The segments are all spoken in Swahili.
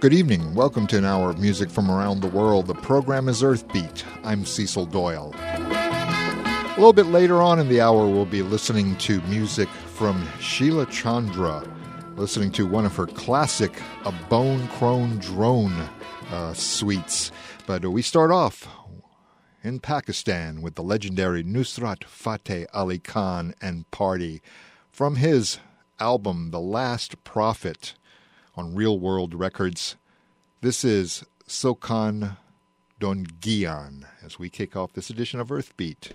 Good evening. Welcome to an hour of music from around the world. The program is Earthbeat. I'm Cecil Doyle. A little bit later on in the hour, we'll be listening to music from Sheila Chandra, listening to one of her classic A Bone Crone Drone suites. But we start off in Pakistan with the legendary Nusrat Fateh Ali Khan and Party from his album The Last Prophet on Real World Records. This is Sokan Dongian as we kick off this edition of Earthbeat.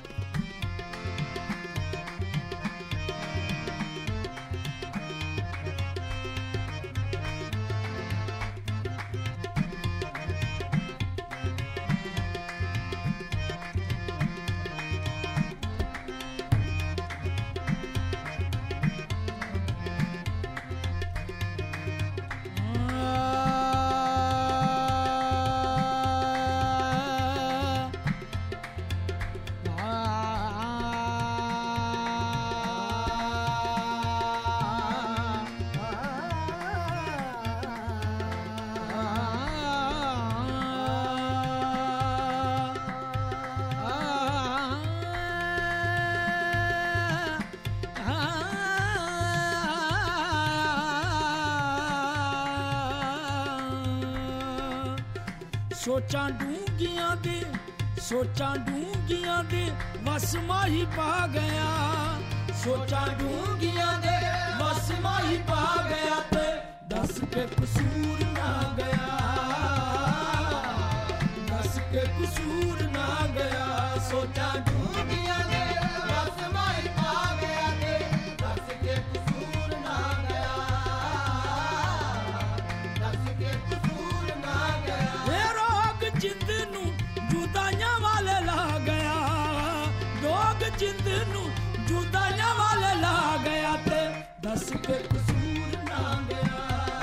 ਸੋਚਾਂ ਡੂੰਘੀਆਂ ਦੇ ਵਸ ਮਾਹੀ ਪਾ ਗਿਆ ਸੋਚਾਂ ਡੂੰਘੀਆਂ ਦੇ ਵਸ ਮਾਹੀ ਪਾ ਗਿਆ ਤੇ ਦੱਸ ਕੇ ਕਸੂਰ ਨਾ ਗਿਆ ਦੱਸ ਕੇ ਕਸੂਰ ਨਾ ਗਿਆ ਸੋਚਾਂ ਡੂੰਘੀਆਂ ਦੇ ਵਸ ਮਾਹੀ ਪਾ ਗਿਆ ਤੇ ਦੱਸ ਕੇ ਕਸੂਰ ਨਾ ਗਿਆ ਦੱਸ ਕੇ ਕਸੂਰ ਨਾ ਗਿਆ ਇਹ ਰੋਗ ਜਿੰਦ ਨੂੰ ਜੁਦਾਈਆਂ ਵਾਲੇ ਲਾ ਗਿਆ ਦੋਗ ਜਿੰਦ ਨੂੰ ਜੁਦਾਈਆਂ ਵਾਲੇ ਲਾ ਗਿਆ ਤੇ ਦੱਸ ਕੇ ਕਸੂਰ ਨਾ ਗਿਆ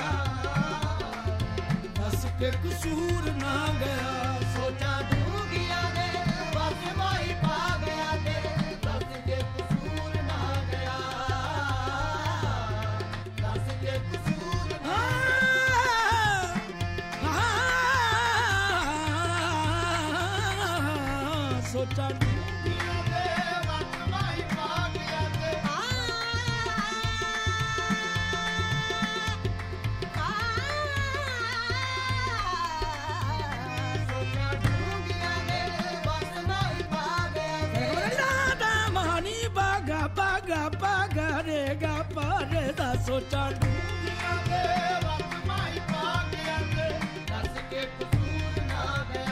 ਦੱਸ ਕੇ ਕਸੂਰ ਨਾ ਗਿਆ ਸੋਚਾਂ ਡੂੰਘੀਆਂ ਦੇ ਵਸ ਮਾਹੀ ਪਾ ਗਿਆ ਤੇ ਦੱਸ ਕੇ ਕਸੂਰ ਨਾ ਗਿਆ ਦੱਸ ਕੇ ਕਸੂਰ ਨਾ ਸੋਚਾਂ ਡੂੰਘੀਆਂ ਦੇ ਵਸ ਮਾਹੀ ਪਾ ਗਿਆ ਤੇ ਸੋਚਾਂ ਡੂੰਘੀਆਂ ਦੇ ਵਸ ਮਾਹੀ ਪਾ ਗਿਆ ਤੇ ਰਾਦਾ ਮਾਨੀ ਬਾਗਾ ਬਾਗਾ ਬਾਗਾ ਰੇਗਾ ਪਾਰੇ ਦਾ ਸੋਚਾਂ ਡੂੰਘੀਆਂ ਦੇ ਵਸ ਮਾਹੀ ਪਾ ਗਿਆ ਤੇ ਦੱਸ ਕੇ ਕਸੂਰ ਨਾ ਗਿਆ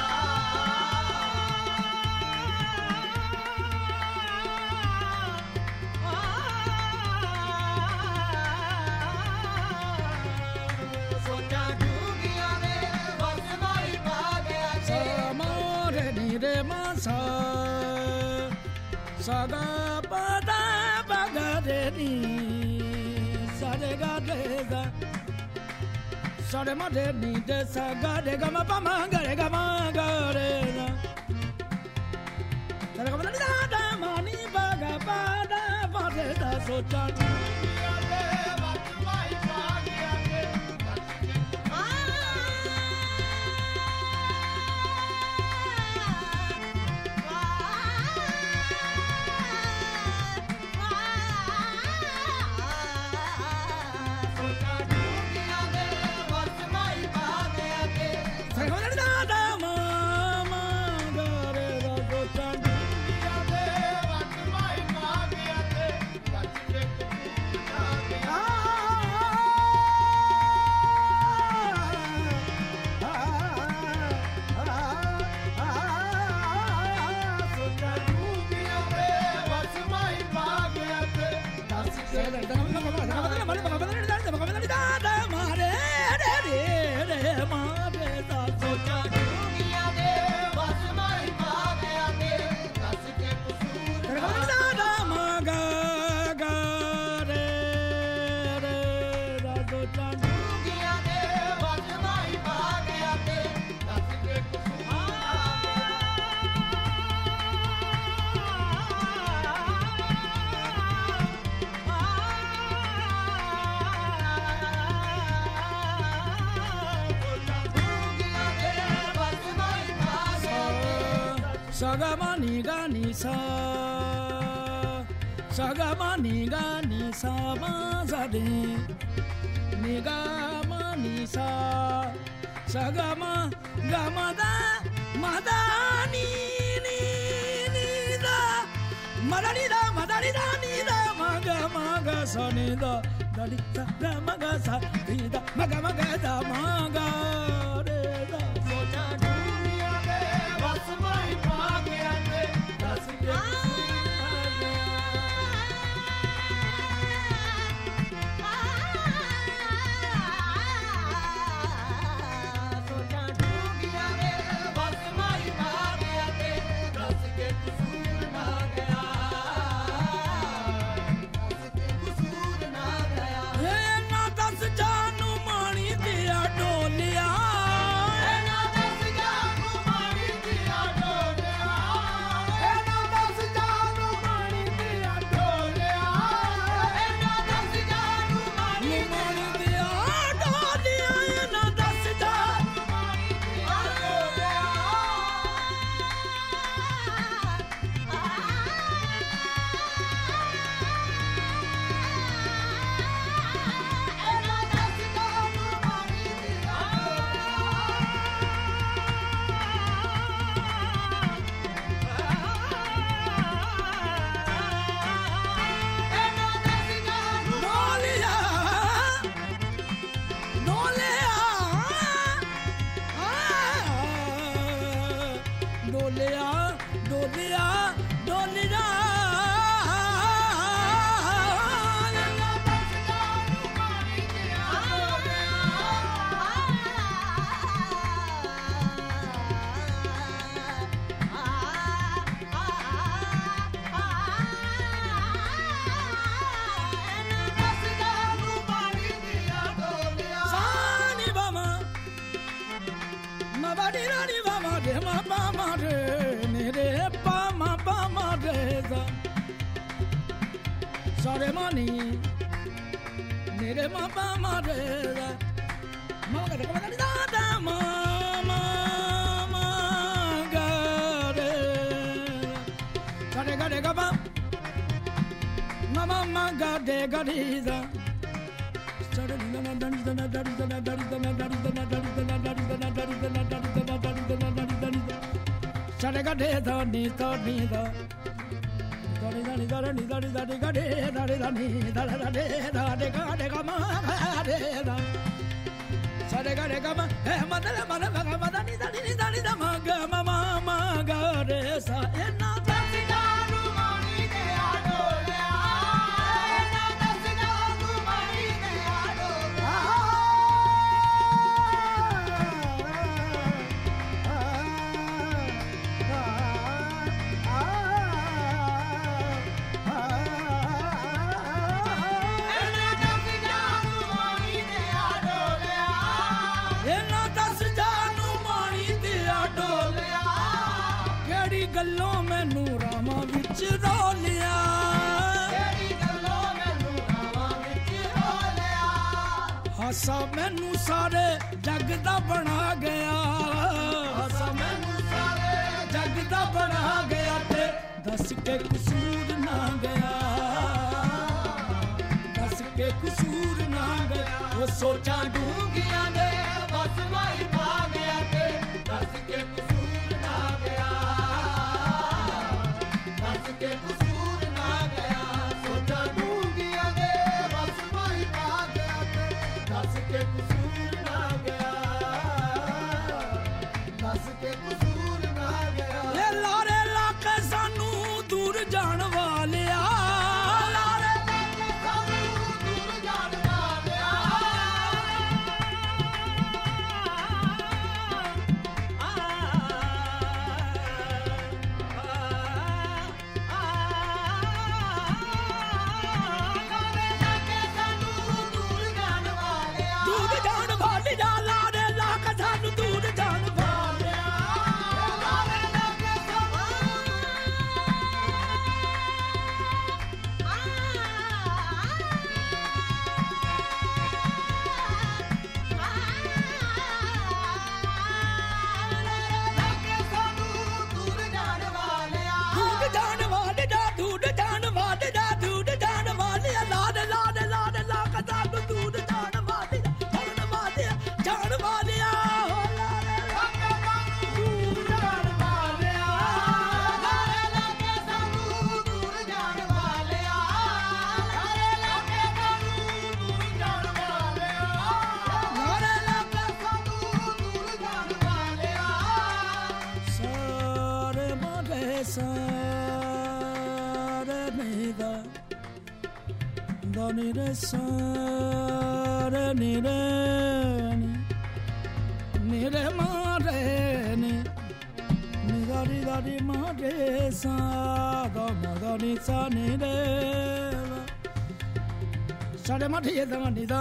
Saga pada bagadeni sare gade ga sare madeni de saga de ga ma pa mangare ga mangare na sare ga na da mani baga pada pada da socha Sagama niga nisa, sagama niga nisa mazade, niga manisa, sagama gamada madani ni da, madani da ni da maga maga sani da, dali da maga sa di da maga maga da maga re da socha duniya de bas mai Soremani, nere ma pa ma re da, ma ga da da da ma ga re, ga de ga ba, ma ga de ga di da. Ga de da ni da. Ni da ni da ga de da ni da de ga ma de da sa de ga ma ma da ni da ma ga de sa na da si da nu ma ni de a do le a na da si da nu ma ni de a do ਗੱਲੋਂ ਮੈਨੂੰ ਰਾਵਾਂ ਵਿੱਚ ਰੋਲਿਆ ਕਿਹੜੀ ਗੱਲੋਂ ਮੈਨੂੰ ਰਾਵਾਂ ਵਿੱਚ ਰੋਲਿਆ ਹਾਸਾ ਮੈਨੂੰ ਸਾਰੇ ਜੱਗ ਦਾ ਬਣਾ ਗਿਆ ਹਾਸਾ ਮੈਨੂੰ ਸਾਰੇ ਜੱਗ ਦਾ ਬਣਾ ਗਿਆ ਤੇ ਦੱਸ ਕੇ ਕਸੂਰ ਨਾ ਗਿਆ ਦੱਸ ਕੇ ਕਸੂਰ ਨਾ ਗਿਆ ਉਹ ਸੋਚਾਂ ਡੂੰਘੀਆਂ ਦੇ ਬਸ ਮਾਈ ਪਾ ਗਿਆ ਤੇ ਦੱਸ ਕੇ ਕਸੂਰ ਨਾ ਗਿਆ que ਕਸੂਰ ਨਾ ਗਿਆ ਸੋਚਾਂ ਡੂੰਘੀਆਂ ਦੇ ਬਸ ਮਾਈ ਪਾ ਗਿਆ ਤੇ ਦੱਸ ਕੇ ਕਸੂਰ ਨਾ ਗਿਆ ਦੱਸ ਕੇ ਕਸੂਰ ਨਾ ਗਿਆ ਇਹ ਲਾਰੇ ਲਾ ਕੇ ਸਾਨੂੰ ਦੂਰ ਜਾਣ ਵਾਲਿਆ ਲਾਰੇ ਲਾ ਕੇ ਸਾਨੂੰ ਦੂਰ ਜਾਣ ਵਾਲਿਆ da ni re sa re ni re ni re ma re ni ni da di ma re sa ga ma da ni sa ni re sa re ma thi da ma ni da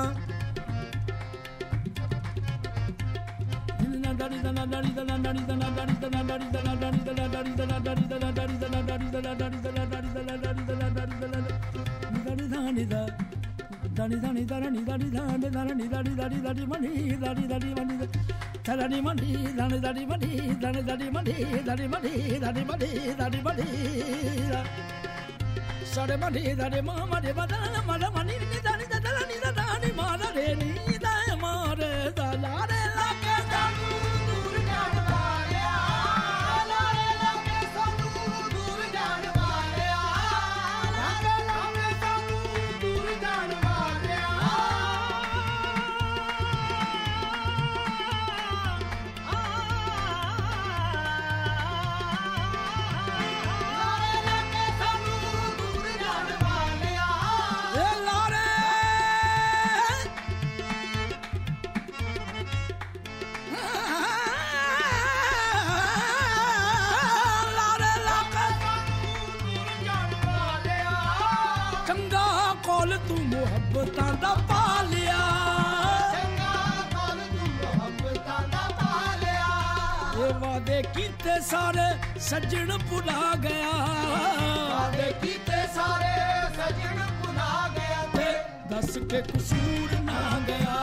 सारे सज्जन भुला गया वादे कीते सारे सज्जन भुला गया ते दस के कसूर ना गया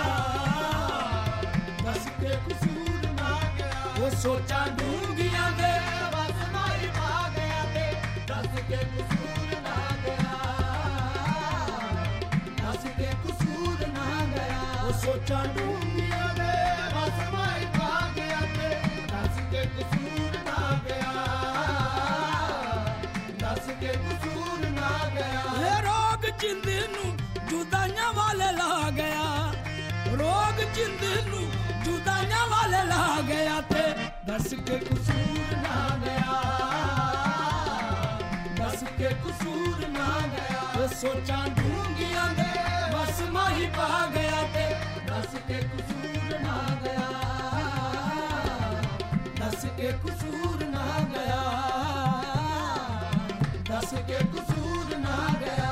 दस के कसूर ना गया वो सोचा डूंगियां दे बस माई पा गया ते दस के कसूर ना गया दस के कसूर ना गया वो सोचा डूंगियां दे बस माई पा गया ते दस के कसूर जिंद नू जुदाइयां वाले ला गया रोग जिंद नू जुदाइयां वाले ला गया ते दस के कसूर ना गया दस के कसूर ना गया वो सोचा ढूंगियां दे बस माही पा गया ते दस के कसूर ना गया दस के कसूर ना गया दस के कसूर ना गया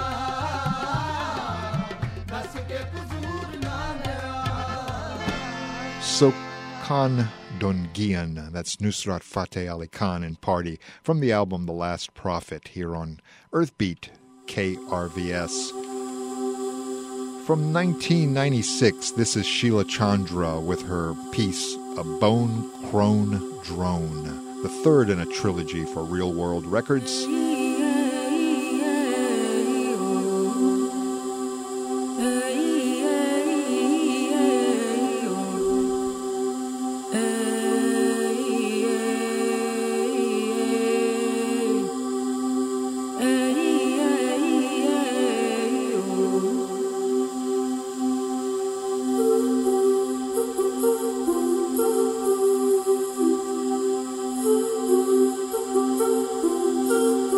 Sokan Dongian, that's Nusrat Fateh Ali Khan and Party, from the album The Last Prophet, here on Earthbeat KRVS. From 1996, this is Sheila Chandra with her piece A Bone Crone Drone, the third in a trilogy for Real World Records. Ooh.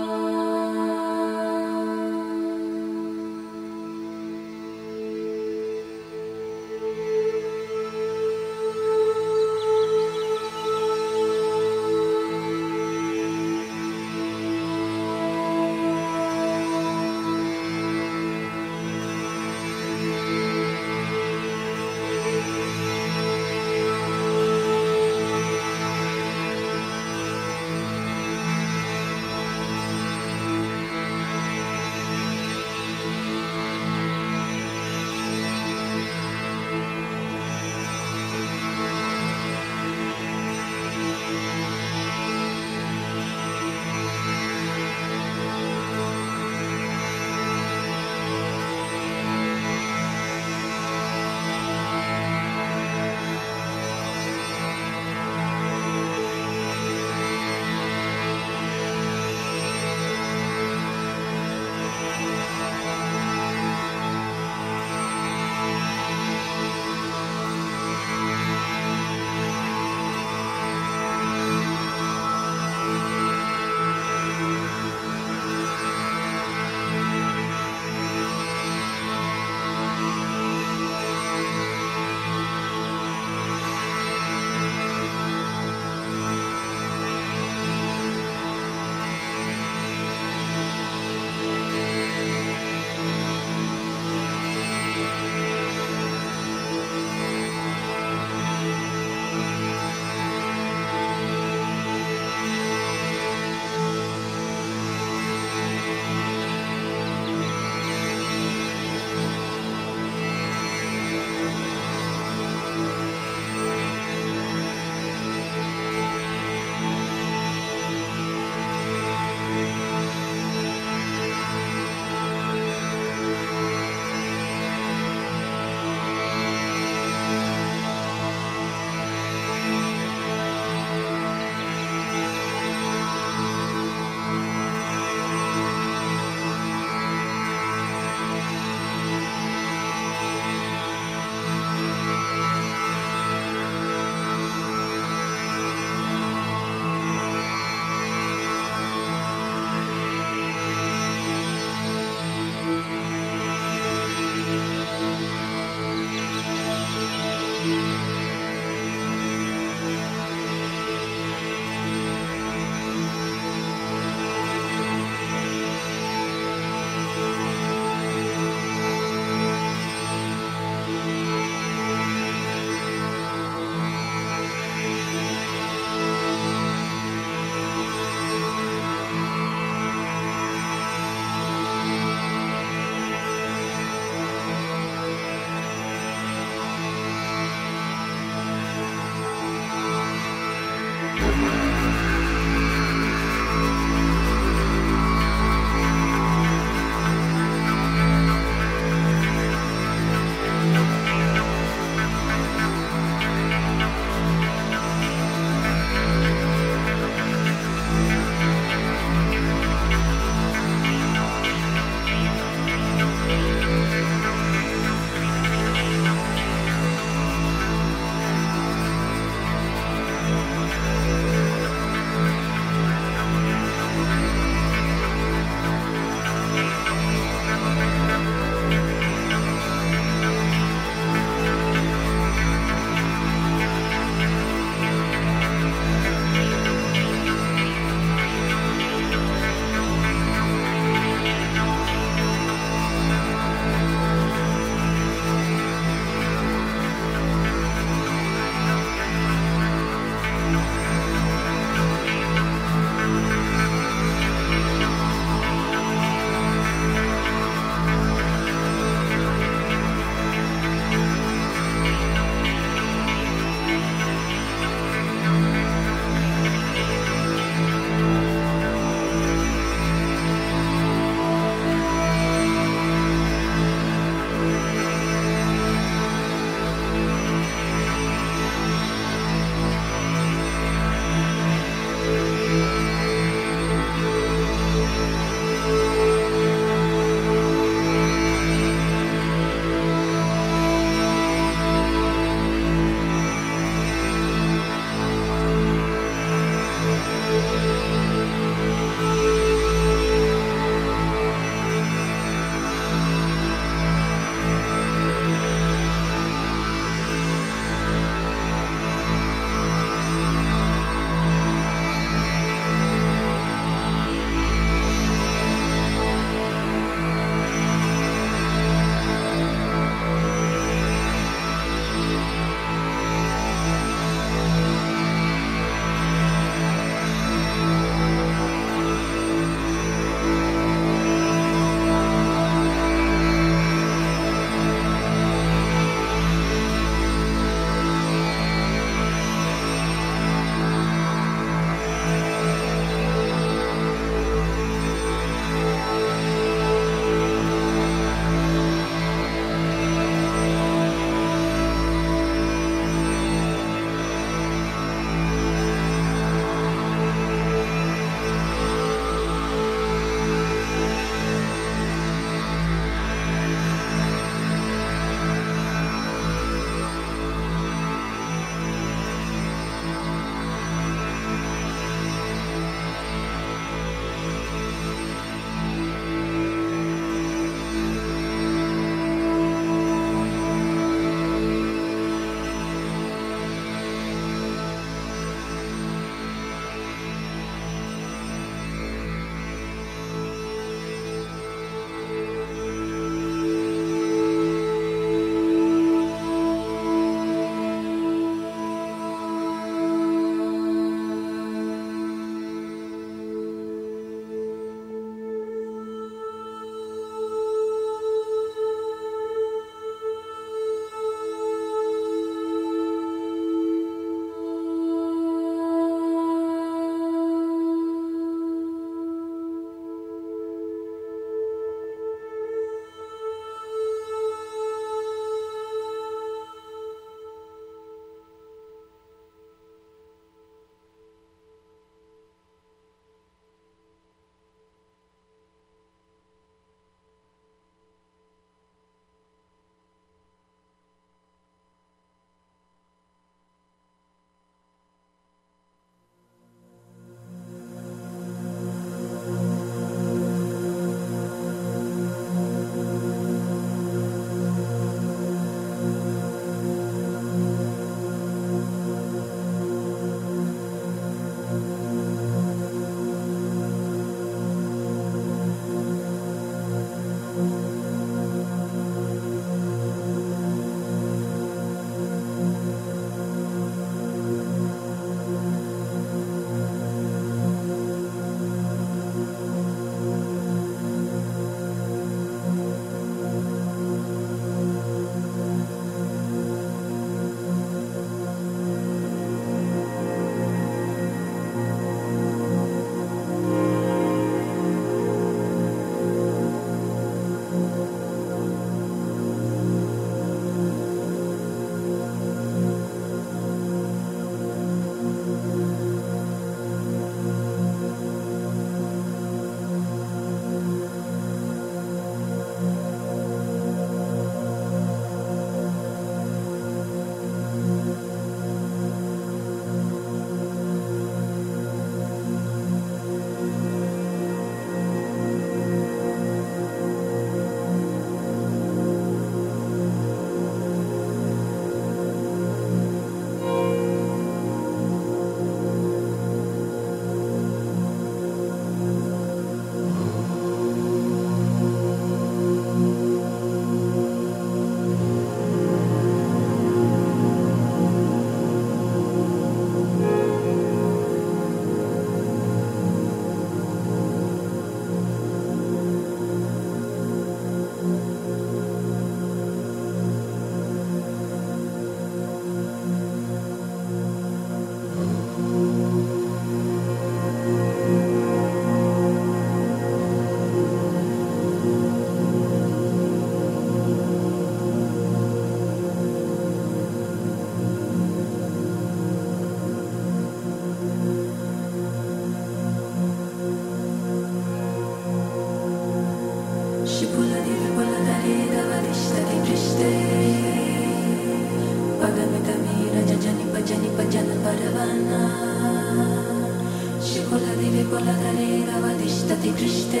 Vishvadevipoladarevavadishtati Krishte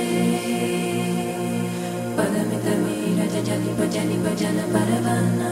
Padamitamira Jajani Bhajani Bhajana Paravana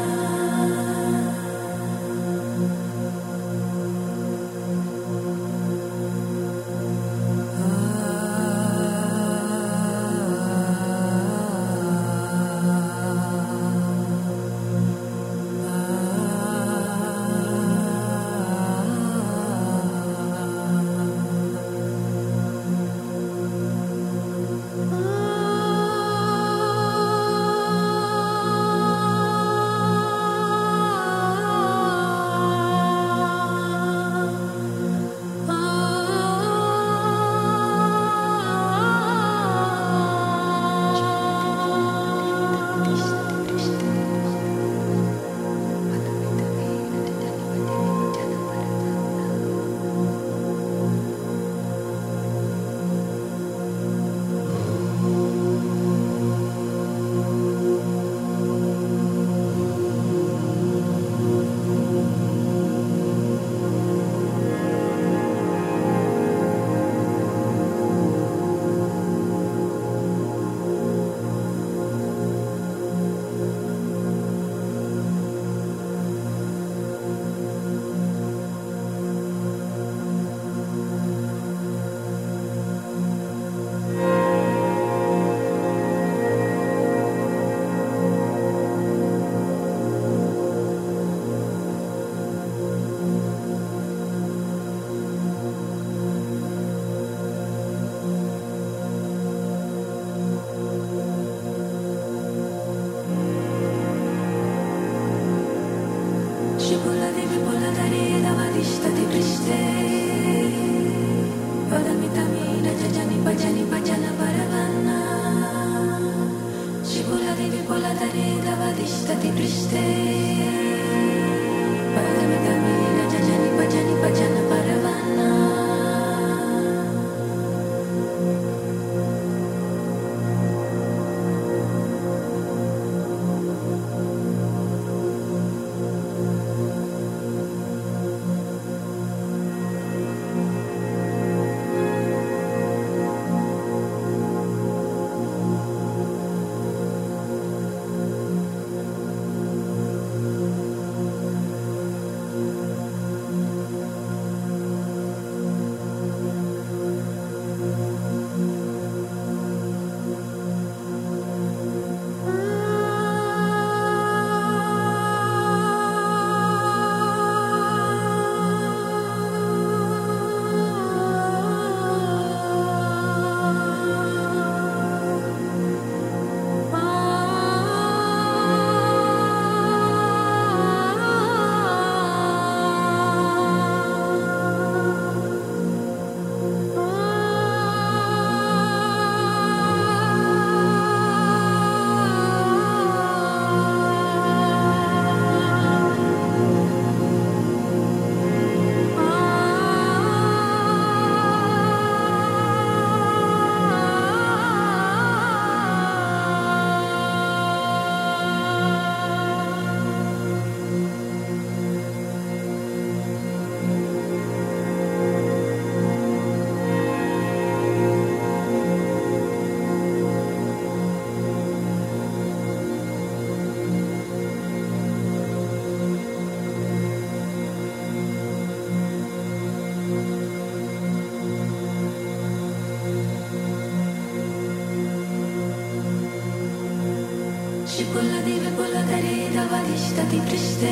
Vishvadevipoladarevavadishtati Krishte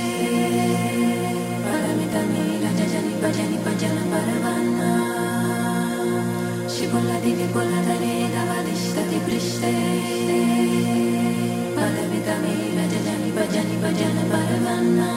Paramitamira Jajani Bhajani Bhajana Paravana Shivoladevi Krishte Paramitamira Jajani Bhajani Bhajana Paravana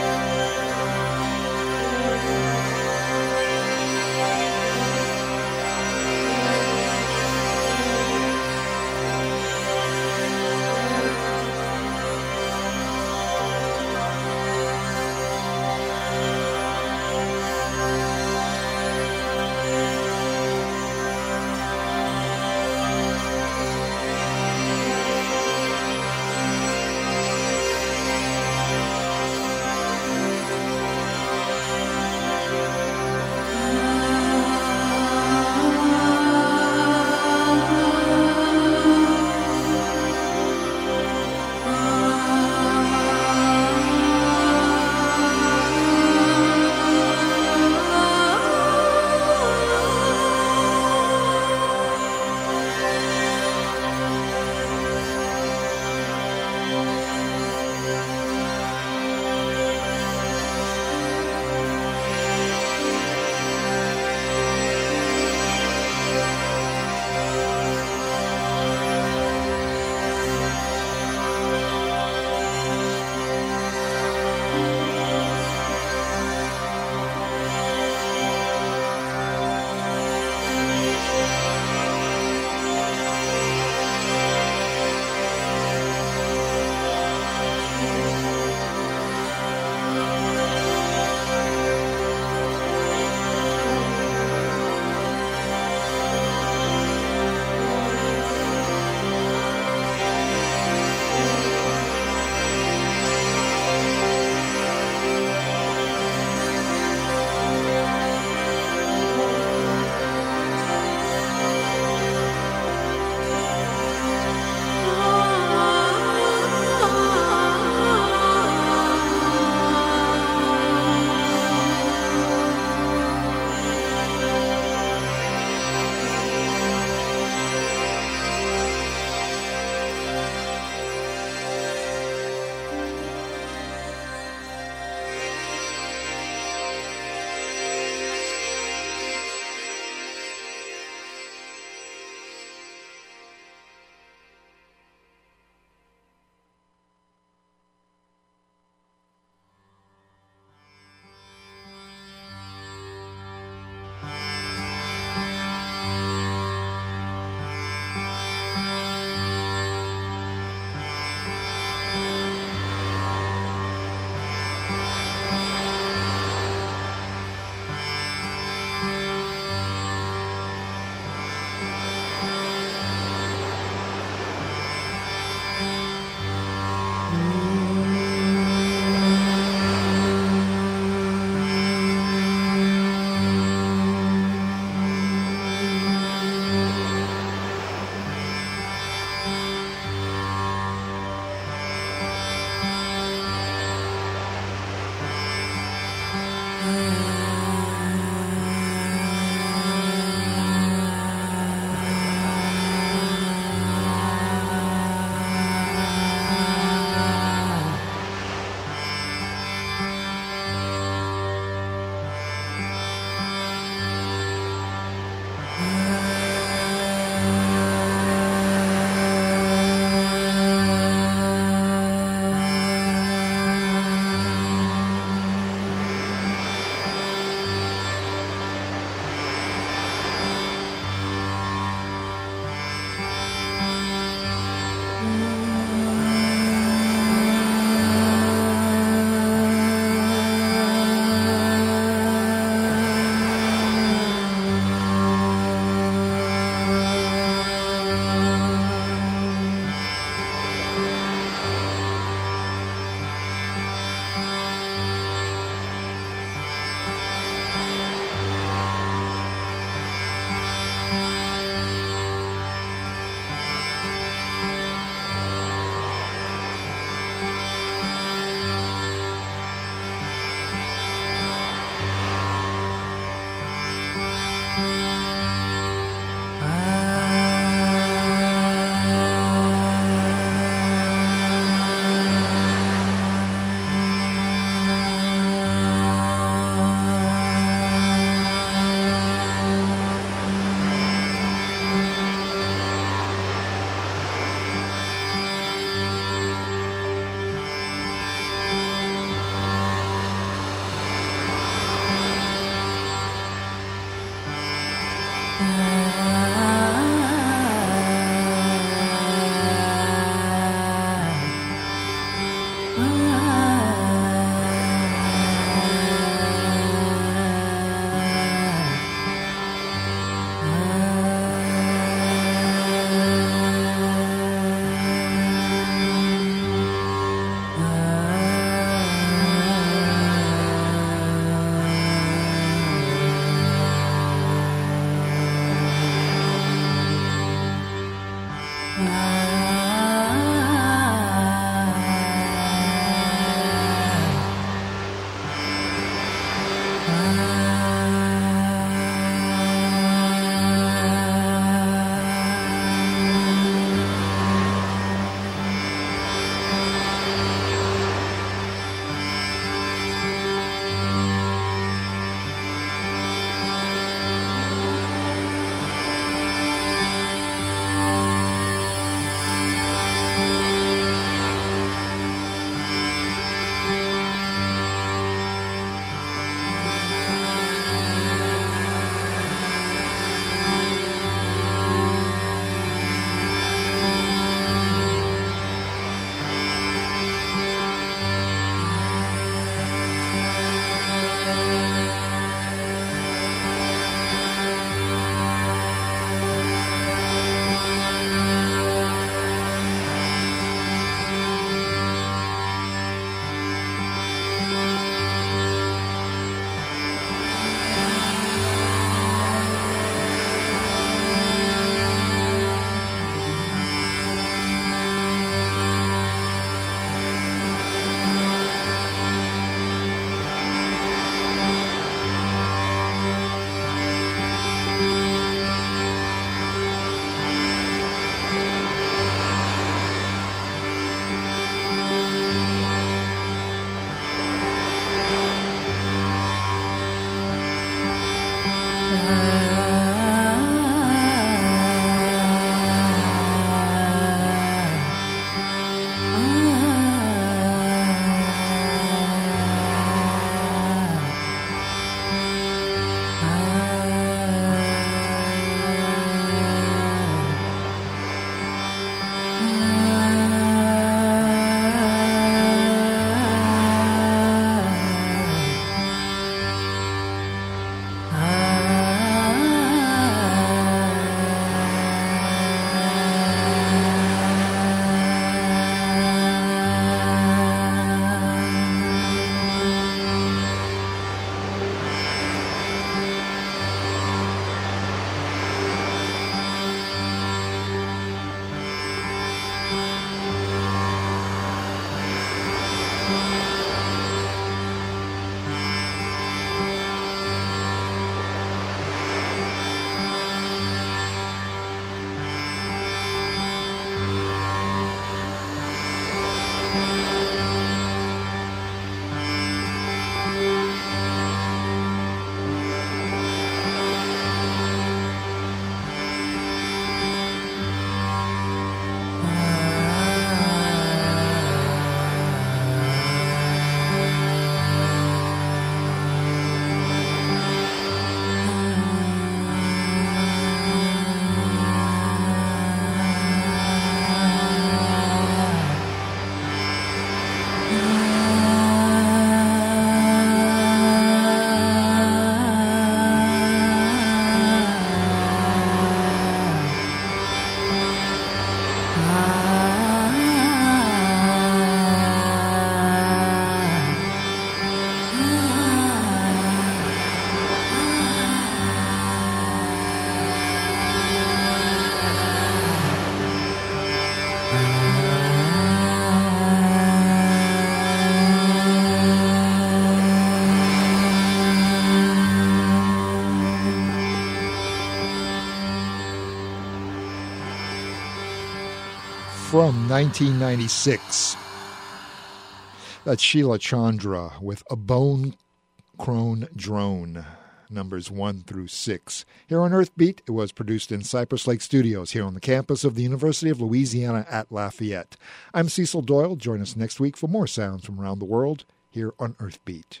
from 1996. That's Sheila Chandra with A Bone Crone Drone, numbers 1 through 6. Here on Earthbeat, it was produced in Cypress Lake Studios here on the campus of the University of Louisiana at Lafayette. I'm Cecil Doyle. Join us next week for more sounds from around the world here on Earthbeat.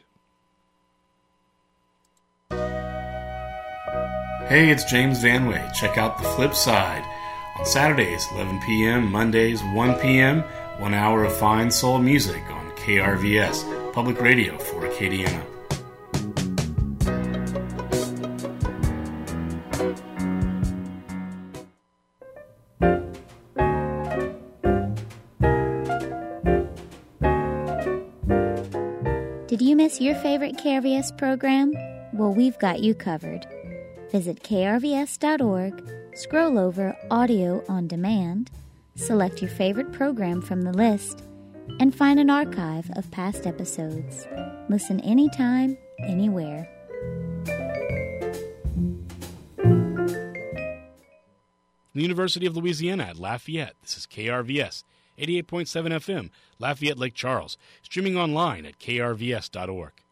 Hey, it's James Vanway. Check out The Flip Side. On Saturdays, 11 p.m., Mondays, 1 p.m., 1 hour of fine soul music on KRVS, public radio for Acadiana. Did you miss your favorite KRVS program? Well, we've got you covered. Visit krvs.org, scroll over Audio on Demand, select your favorite program from the list, and find an archive of past episodes. Listen anytime, anywhere. The University of Louisiana at Lafayette. This is KRVS, 88.7 FM, Lafayette Lake Charles, streaming online at krvs.org.